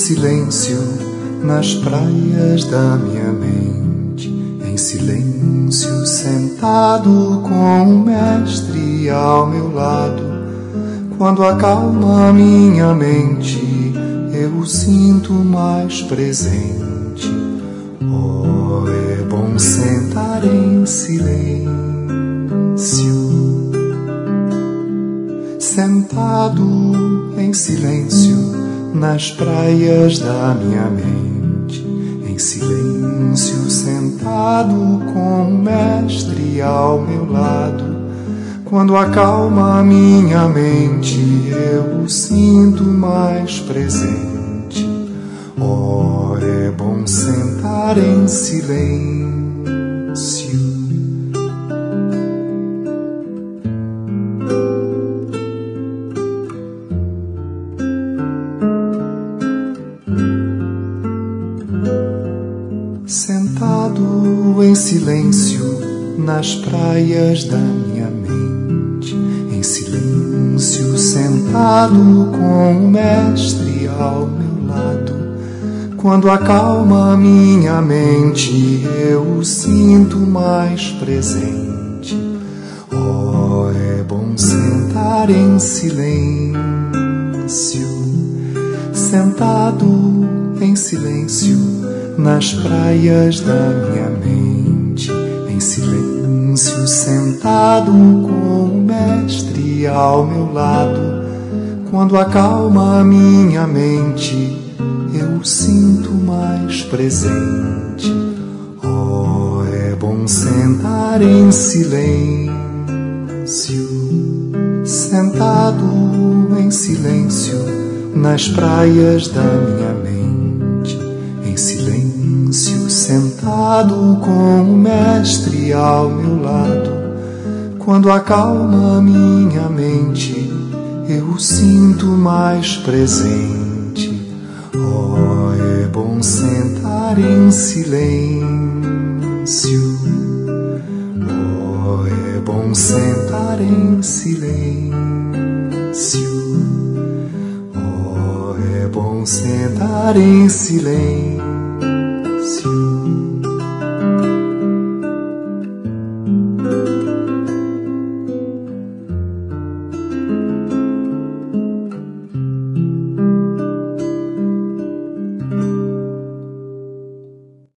silêncio nas praias da minha mente, em silêncio sentado com o mestre ao meu lado. Quando acalma minha mente, eu o sinto mais presente. Oh, é bom sentar em silêncio, sentado em silêncio nas praias da minha mente, em silêncio sentado com o mestre ao meu lado. Quando acalma minha mente, eu o sinto mais presente. Oh, é bom sentar em silêncio, sentado em silêncio nas praias da minha mente, em silêncio sentado com o mestre ao meu lado. Quando acalma minha mente, eu o sinto mais presente. Oh, é bom sentar em silêncio, sentado em silêncio nas praias da minha mente, em silêncio sentado com o mestre ao meu lado. Quando acalma minha mente, eu o sinto mais presente. Oh, é bom sentar em silêncio, sentado em silêncio nas praias da minha mente, em silêncio sentado com o mestre ao meu lado. Quando acalma minha mente, eu o sinto mais presente. Oh, é bom sentar em silêncio. Oh, é bom sentar em silêncio. Oh, é bom sentar em silêncio.